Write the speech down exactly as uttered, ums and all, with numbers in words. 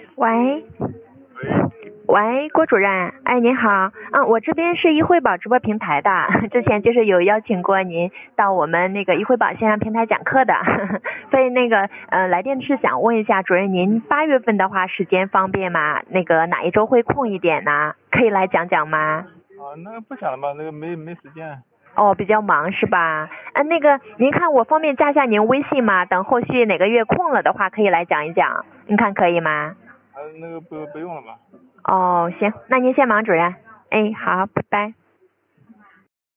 喂， 喂， 喂，郭主任，哎，您好，嗯，我这边是易惠宝直播平台的，之前就是有邀请过您到我们那个易惠宝线上平台讲课的，所以那个呃来电是想问一下主任，您八月份的话时间方便吗？那个哪一周会空一点呢？可以来讲讲吗？ 啊，那个不想了吧，那个没没时间。 哦，比较忙是吧？嗯、那个您看我方便加下您微信吗？等后续哪个月空了的话，可以来讲一讲，您看可以吗？ 啊，那个不不用了吧。 哦，行，那您先忙，主任。哎，好，拜拜。